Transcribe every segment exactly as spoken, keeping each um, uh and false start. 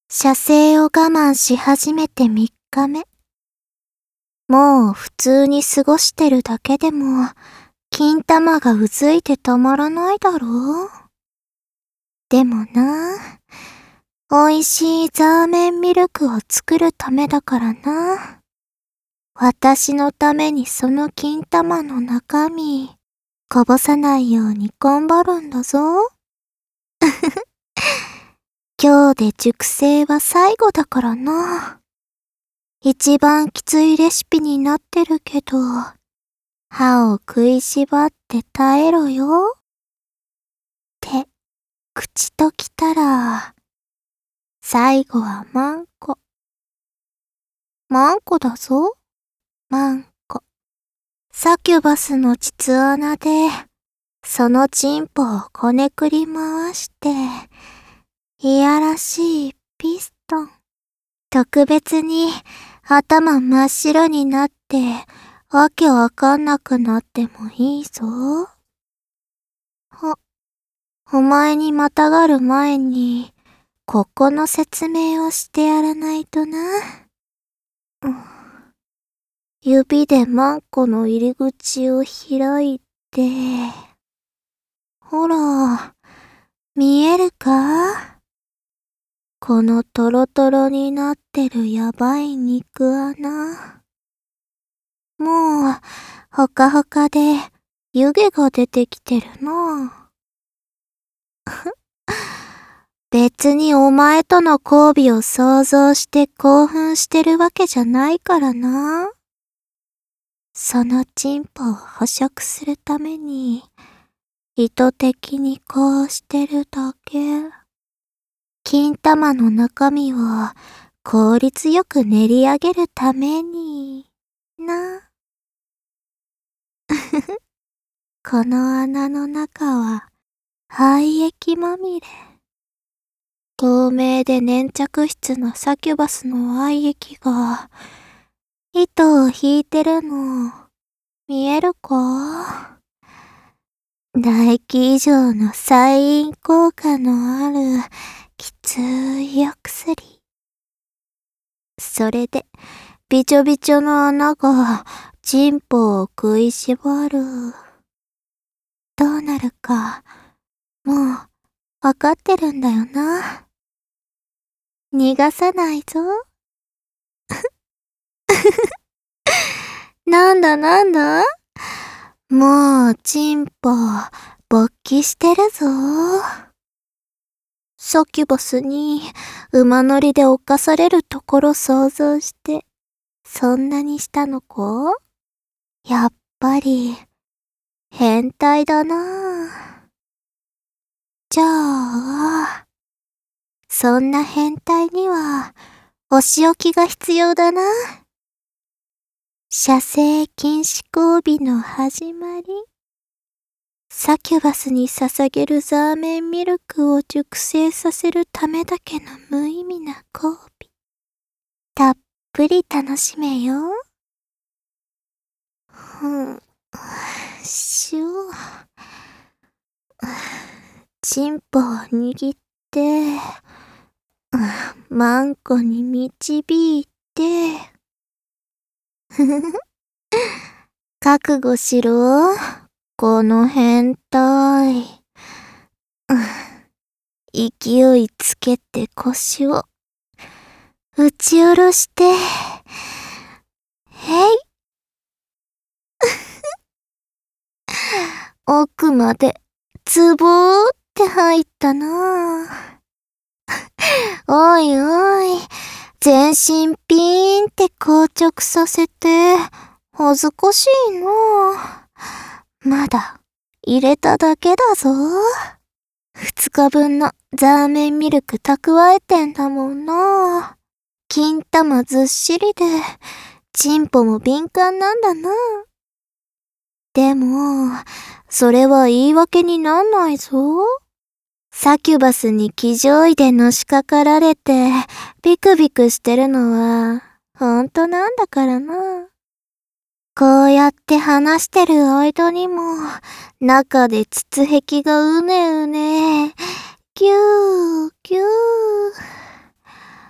射精を我慢し始めてみっかめ。もう普通に過ごしてるだけでも、金玉がうずいてたまらないだろう。でもな、美味しいザーメンミルクを作るためだからな。私のためにその金玉の中身、こぼさないように頑張るんだぞ。今日で熟成は最後だからな。一番きついレシピになってるけど、歯を食いしばって耐えろよ。って、口ときたら、最後はマンコ。マンコだぞ。マンコ。サキュバスの膣穴で、そのチンポをこねくり回して、いやらしいピストン。特別に頭真っ白になって、わけわかんなくなってもいいぞ。お、お前にまたがる前に、ここの説明をしてやらないとな。うん、指でマンコの入り口を開いて、ほら、見えるか？このトロトロになってるやばい肉穴。もう、ほかほかで湯気が出てきてるな。別にお前との交尾を想像して興奮してるわけじゃないからな。そのチンポを捕食するために、意図的にこうしてるだけ。金玉の中身を効率よく練り上げるために、な。この穴の中は廃液まみれ。透明で粘着質のサキュバスの愛液が糸を引いてるの見えるか？唾液以上の催飲効果のあるきついお薬。それでびちょびちょの穴がチンポを食いしばる。どうなるかもうわかってるんだよな。逃がさないぞ。なんだなんだ？もうチンポ勃起してるぞ。サキュバスに馬乗りで侵されるところ想像して、そんなにしたのか？やっぱり、変態だな。じゃあ、そんな変態には、お仕置きが必要だな。射精禁止交尾の始まり。サキュバスに捧げるザーメンミルクを熟成させるためだけの無意味な交尾。たっぷり楽しめよ。ふん、しゅう。チンポを握って、マンコに導いて、ふふふ。覚悟しろ、この変態。勢いつけて腰を打ち下ろして、へい。奥までズボーって入ったな。おいおい、全身ピーンって硬直させて、恥ずかしいな。まだ入れただけだぞ。二日分のザーメンミルク蓄えてんだもんな。金玉ずっしりで、チンポも敏感なんだな。でも、それは言い訳になんないぞ。サキュバスに騎乗位でのしかかられて、ビクビクしてるのは、ほんとなんだからな。こうやって話してる間にも、中で膣壁がうねうね、ぎゅー、ぎゅー。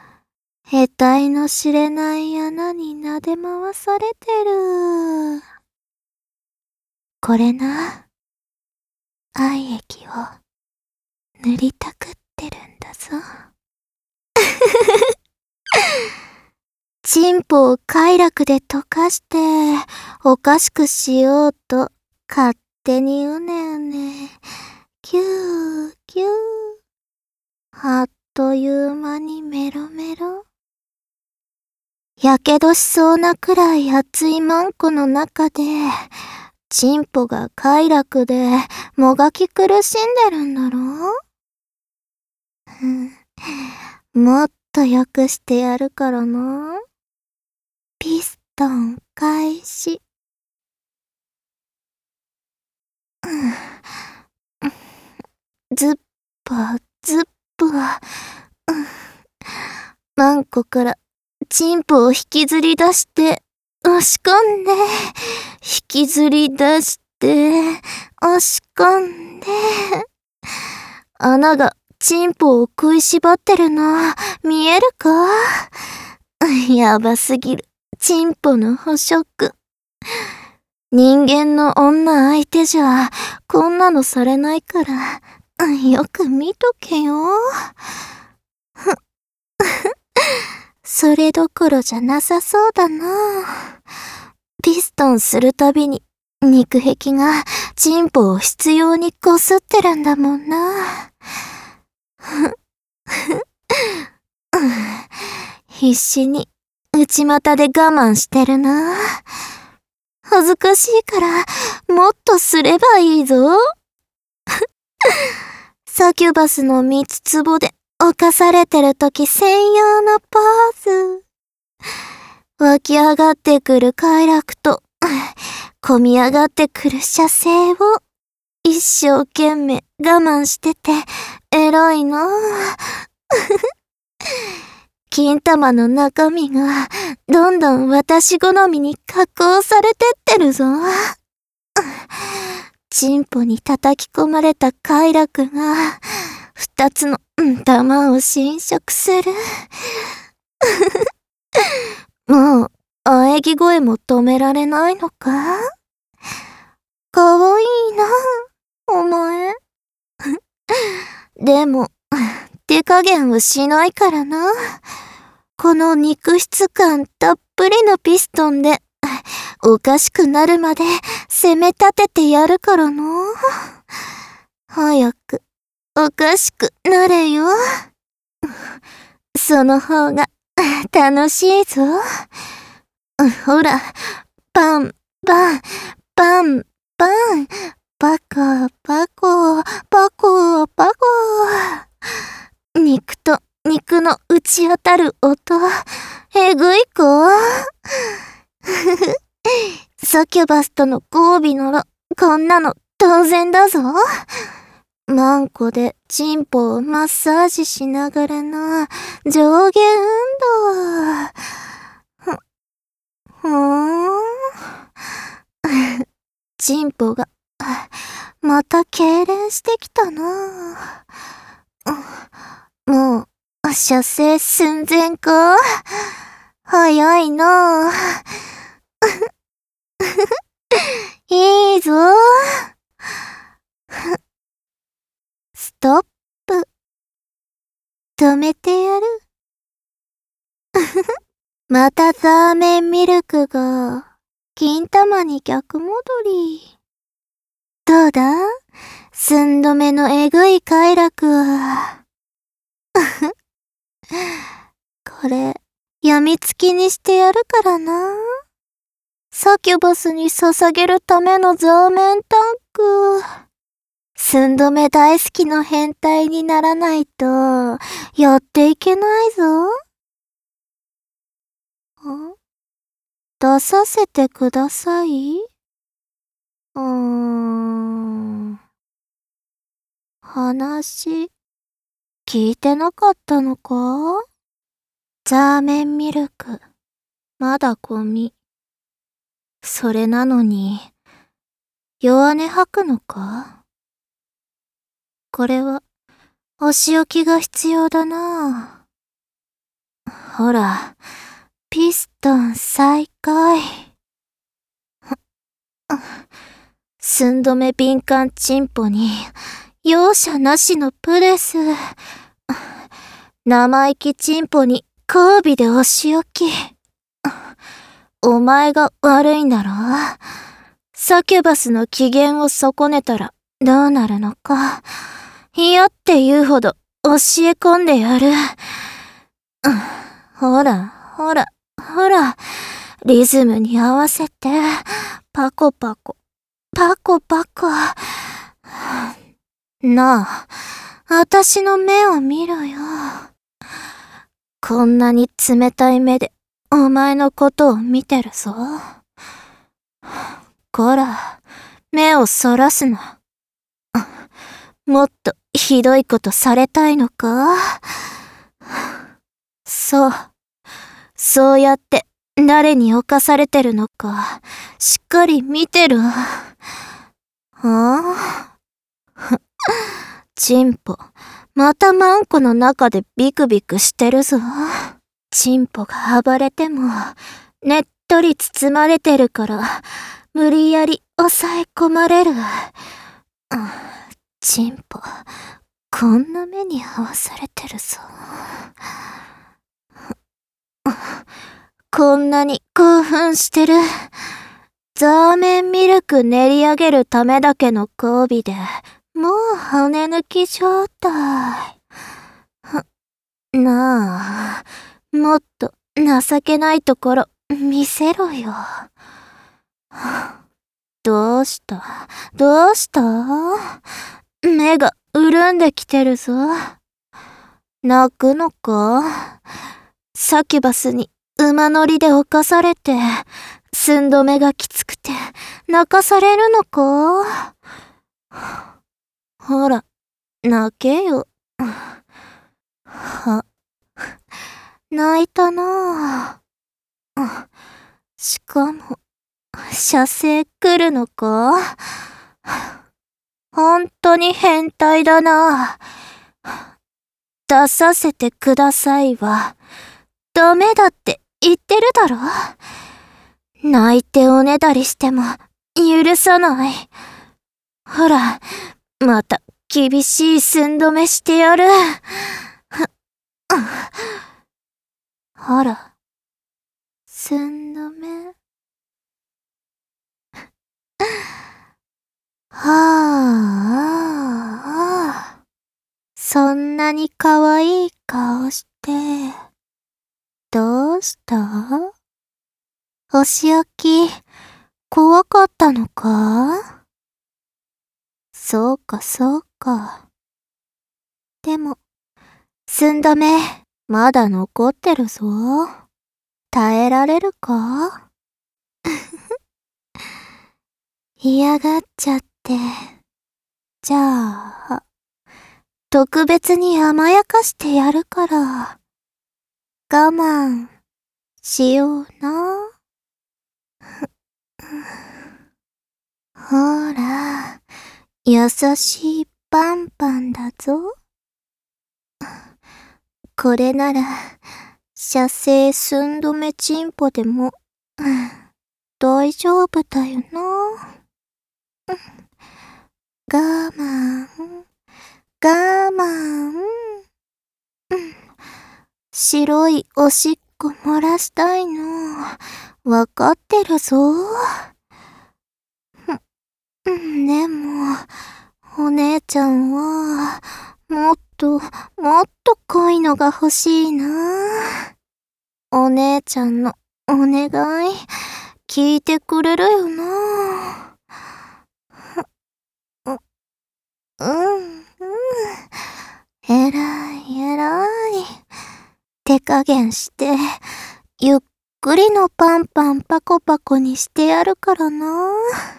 得体の知れない穴に撫で回されてる。これな。愛液を塗りたくってるんだぞ。チンポを快楽で溶かしておかしくしようと勝手にうねうね。キューキュー。あっという間にメロメロ。やけどしそうなくらい熱いマンコの中で、チンポが快楽でもがき苦しんでるんだろう。もっと良くしてやるからな。ピストン開始。ズッパズッパ。マンコからチンポを引きずり出して押し込んで、引きずり出して押し込んで。穴がチンポを食いしばってるの見えるか？やばすぎるチンポの捕食。人間の女相手じゃこんなのされないからよく見とけよ。それどころじゃなさそうだな。ピストンするたびに肉壁がチンポを執拗にこすってるんだもんな。必死に内股で我慢してるな。恥ずかしいからもっとすればいいぞ。サキュバスの三つつぼで犯されてるとき専用のポーズ。湧き上がってくる快楽と込み上がってくる射精を一生懸命我慢してて偉いな。金玉の中身がどんどん私好みに加工されてってるぞ。チンポに叩き込まれた快楽が二つの玉を侵食する。もう喘ぎ声も止められないのか？かわいいな、お前。でも手加減はしないからな。この肉質感たっぷりのピストンでおかしくなるまで攻め立ててやるからな。早くおかしくなれよ。その方が楽しいぞ。ほら、パンパンパンパンパコパコパコパコ。肉と肉の打ち当たる音、えぐいか？サキュバスとの交尾ならこんなの当然だぞ。マンコでチンポをマッサージしながらの上下運動。ふ、ふーん。チンポがまた痙攣してきたな。もう射精寸前か？早いな。いいぞ。ストップ。止めてやる。またザーメンミルクが金玉に逆戻り。どうだ？寸止めのえぐい快楽は。これやみつきにしてやるからな。サキュバスに捧げるためのザーメンタンク。寸止め大好きの変態にならないとやっていけないぞ。ん？出させてください。うーん。話聞いてなかったのか？ザーメンミルクまだゴミ。それなのに弱音吐くのか？これはお仕置きが必要だな。 ほら、ピストン再開。寸止め敏感チンポに、容赦なしのプレス。生意気チンポに交尾でお仕置き。お前が悪いんだろ。サキュバスの機嫌を損ねたらどうなるのか。嫌って言うほど教え込んでやる。ほら、ほら、ほら、リズムに合わせて、パコパコ、パコパコ。なあ、あたしの目を見ろよ。こんなに冷たい目でお前のことを見てるぞ。こら、目をそらすな。もっとひどいことされたいのか？そう。そうやって誰に侵されてるのか、しっかり見てる。はあ？チンポ、またマンコの中でビクビクしてるぞ。チンポが暴れても、ねっとり包まれてるから、無理やり抑え込まれる。チンポ、こんな目に遭わされてるぞ。こんなに興奮してる。ザーメンミルク練り上げるためだけの交尾で、もう骨抜き状態。なあ、もっと情けないところ見せろよ。どうした？どうした？目が潤んできてるぞ。泣くのか？サキュバスに馬乗りで侵されて、寸止めがきつくて泣かされるのか？ほら、泣けよ。は、泣いたなぁ。しかも、射精来るのか？ほんとに変態だな。出させてくださいは、ダメだって言ってるだろ。泣いておねだりしても許さない。ほら、また厳しい寸止めしてやる。ほら、寸止め。はあ、そんなに可愛い顔して、どうした？お仕置き、怖かったのか？そうかそうか。でも、寸止め、まだ残ってるぞ。耐えられるか？嫌がっちゃって。じゃあ、特別に甘やかしてやるから、我慢しような。ほら、優しいパンパンだぞ。これなら、射精寸止めチンポでも、大丈夫だよな。我慢、我慢。白いおしっこ漏らしたいの、わかってるぞ。でも、お姉ちゃんは、もっと、もっと濃いのが欲しいな。お姉ちゃんのお願い、聞いてくれるよな。う、うん、うん。えらい、えらい。手加減して、ゆっくりのパンパンパコパコにしてやるからな。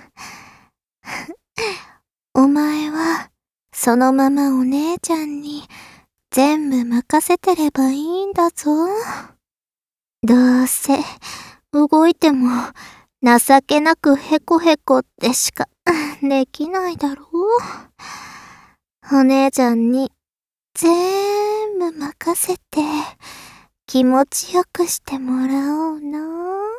お前は、そのままお姉ちゃんに全部任せてればいいんだぞ。どうせ、動いても情けなくヘコヘコってしかできないだろう。お姉ちゃんに全部任せて気持ちよくしてもらおうな。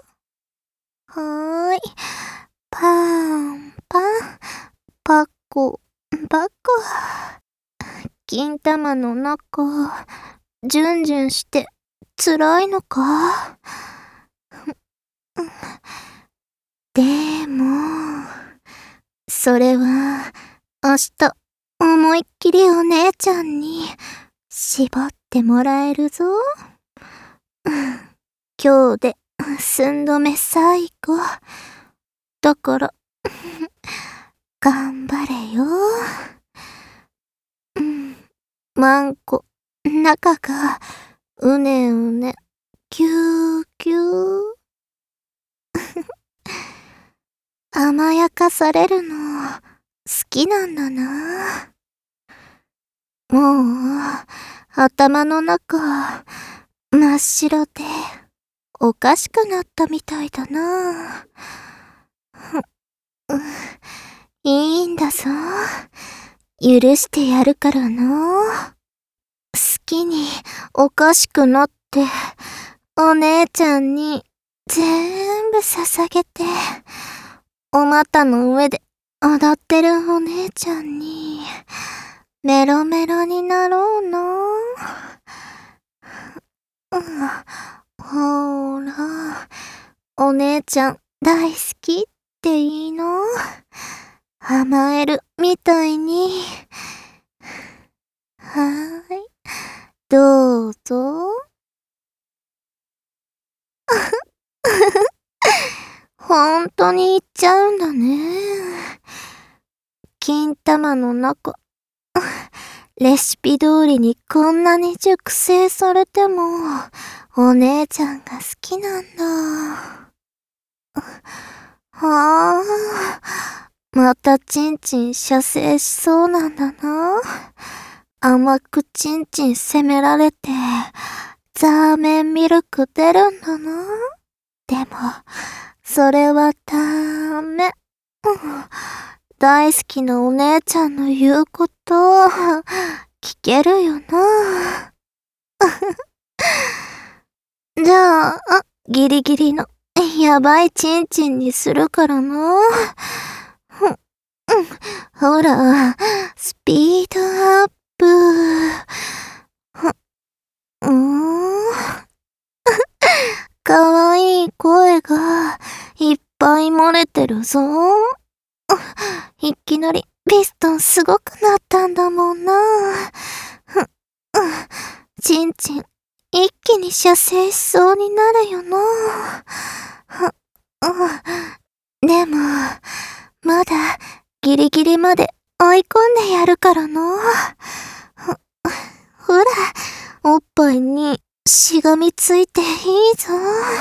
はーい。パンパン、パコ、パコ。金玉の中、ジュンジュンして辛いのか？でも、それは明日思いっきりお姉ちゃんに縛ってもらえるぞ。今日で寸止め最後。だから、頑張れよ。うん、マンコ、中が、うねうね、キューキュー。甘やかされるの、好きなんだな。もう、頭の中、真っ白で、おかしくなったみたいだな。いいんだぞ。許してやるからな。好きにおかしくなって、お姉ちゃんに全部捧げて、お股の上で踊ってるお姉ちゃんに、メロメロになろうな。うん、ほーら、お姉ちゃん大好きっていいの？甘えるみたいに。はーい。どうぞ。ほんとに行っちゃうんだね。金玉の中、レシピ通りにこんなに熟成されても、お姉ちゃんが好きなんだ。はあ、またチンチン射精しそうなんだな。甘くチンチン責められて、ザーメンミルク出るんだな。でも、それはダメ。うん、大好きなお姉ちゃんの言うこと、聞けるよな。じゃあ、ギリギリの、やばいチンチンにするからな。ほら、スピードアップ。うーん。かわいい声がいっぱい漏れてるぞ。いきなりピストンすごくなったんだもんな。チンチン一気に射精しそうになるよな。でも、まだギリギリまで追い込んでやるからな。ほら、おっぱいにしがみついていいぞ。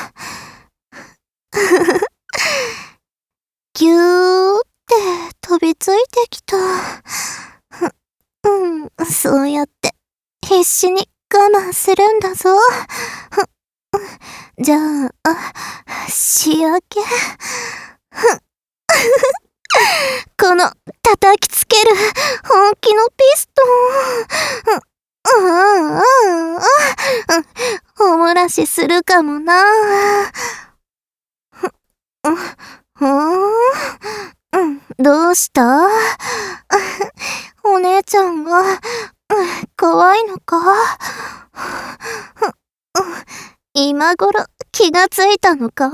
ぎゅーって飛びついてきた。うん、そうやって必死に我慢するんだぞ。じゃあ、仕上げ。この叩きつける本気のピストン。うんうんうんうん。おもらしするかもな。うん、うん、どうした？お姉ちゃんが怖いのか？今頃気がついたのか？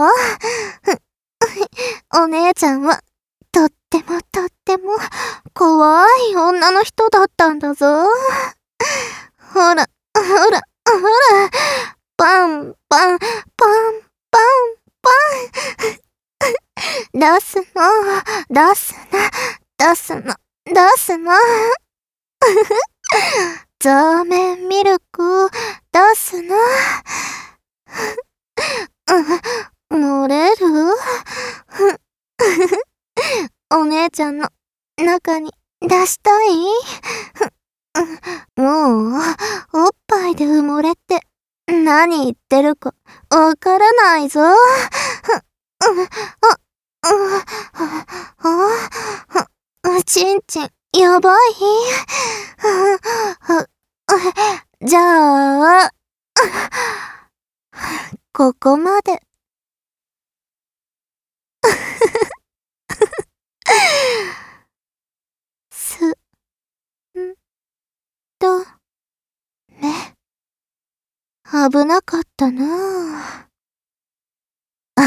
お姉ちゃんはとってもとっても怖い女の人だったんだぞ。ほら、ほら、ほら、パン、パン、パン、パン、パン。出すの、出すな、出すの、出すな。ザーメンミルク、出すな。漏れる？お姉ちゃんの中に出したい？もう、おっぱいで埋もれって何言ってるかわからないぞ。ちんちん、やばい？じゃあ、 ここまで。す、ん、と、ね。危なかったなぁ。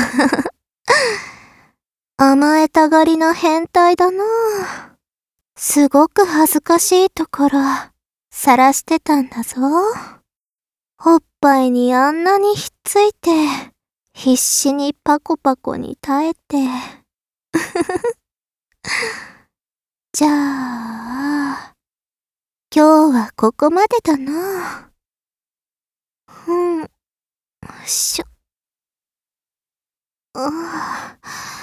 甘えたがりな変態だなぁ。すごく恥ずかしいところ、晒してたんだぞ。おっぱいにあんなにひっついて、必死にパコパコに耐えて。じゃあ、今日はここまでだな。うん、よいしょ。あ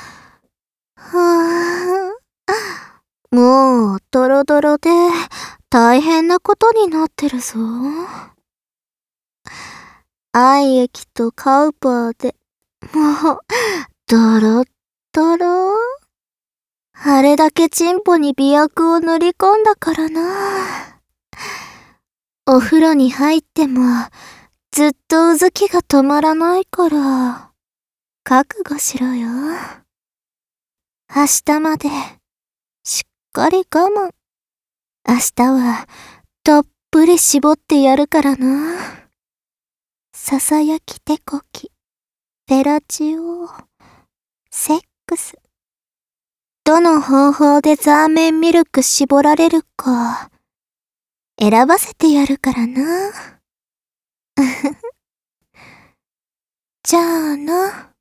はあ、もうドロドロで大変なことになってるぞ。愛液とカウパーで、もう、ドロッドロ。あれだけチンポに媚薬を塗り込んだからな。お風呂に入っても、ずっとうずきが止まらないから、覚悟しろよ。明日まで、しっかり我慢。明日は、たっぷり絞ってやるからな。ささやき手こき、フェラチオ、セックス。どの方法でザーメンミルク絞られるか、選ばせてやるからな。じゃあな。